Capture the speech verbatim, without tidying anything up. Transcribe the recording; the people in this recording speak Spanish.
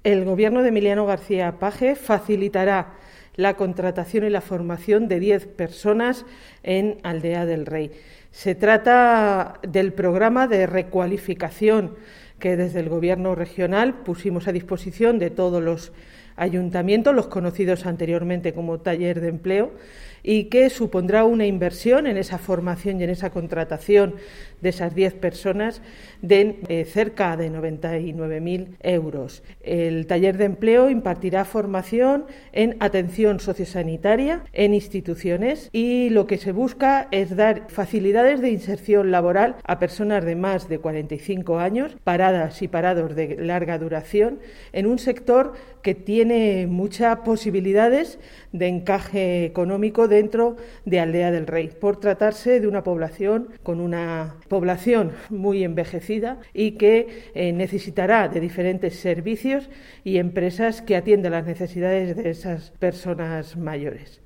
El Gobierno de Emiliano García Paje facilitará la contratación y la formación de diez personas en Aldea del Rey. Se trata del programa de recualificación que desde el Gobierno regional pusimos a disposición de todos los ayuntamientos, los conocidos anteriormente como taller de empleo, y que supondrá una inversión en esa formación y en esa contratación de esas diez personas de eh, cerca de noventa y nueve mil euros. El taller de empleo impartirá formación en atención sociosanitaria en instituciones y lo que se busca es dar facilidades de inserción laboral a personas de más de cuarenta y cinco años, paradas y parados de larga duración, en un sector que tiene muchas posibilidades de encaje económico dentro de Aldea del Rey, por tratarse de una población con una población muy envejecida y que eh, necesitará de diferentes servicios y empresas que atiendan las necesidades de esas personas mayores.